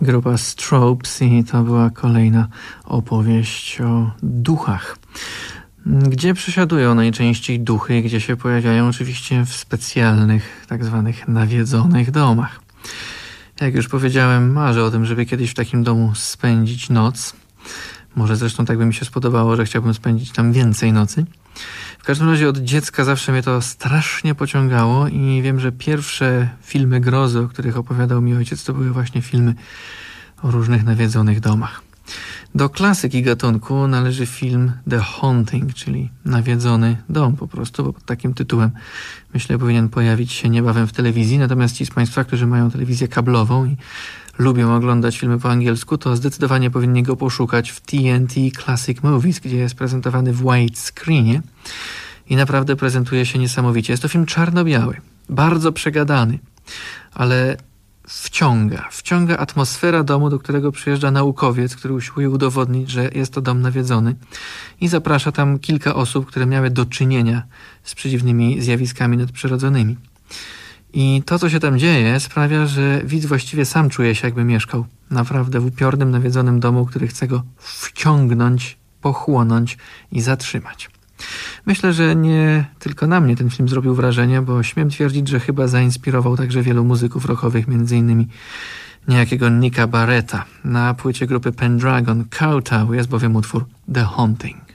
Grupa Strobes i to była kolejna opowieść o duchach. Gdzie przesiadują najczęściej duchy, gdzie się pojawiają? Oczywiście w specjalnych, tak zwanych nawiedzonych domach. Jak już powiedziałem, marzę o tym, żeby kiedyś w takim domu spędzić noc. Może zresztą tak by mi się spodobało, że chciałbym spędzić tam więcej nocy. W każdym razie od dziecka zawsze mnie to strasznie pociągało i wiem, że pierwsze filmy grozy, o których opowiadał mi ojciec, to były właśnie filmy o różnych nawiedzonych domach. Do klasyki gatunku należy film The Haunting, czyli Nawiedzony dom po prostu, bo pod takim tytułem myślę powinien pojawić się niebawem w telewizji. Natomiast ci z Państwa, którzy mają telewizję kablową i lubią oglądać filmy po angielsku, to zdecydowanie powinni go poszukać w TNT Classic Movies, gdzie jest prezentowany w widescreenie i naprawdę prezentuje się niesamowicie. Jest to film czarno-biały, bardzo przegadany, ale wciąga atmosfera domu, do którego przyjeżdża naukowiec, który usiłuje udowodnić, że jest to dom nawiedzony i zaprasza tam kilka osób, które miały do czynienia z przedziwnymi zjawiskami nadprzyrodzonymi. I to, co się tam dzieje, sprawia, że widz właściwie sam czuje się, jakby mieszkał naprawdę w upiornym, nawiedzonym domu, który chce go wciągnąć, pochłonąć i zatrzymać. Myślę, że nie tylko na mnie ten film zrobił wrażenie, bo śmiem twierdzić, że chyba zainspirował także wielu muzyków rockowych, m.in. niejakiego Nicka Barretta. Na płycie grupy Pendragon Kowtow jest bowiem utwór The Haunting.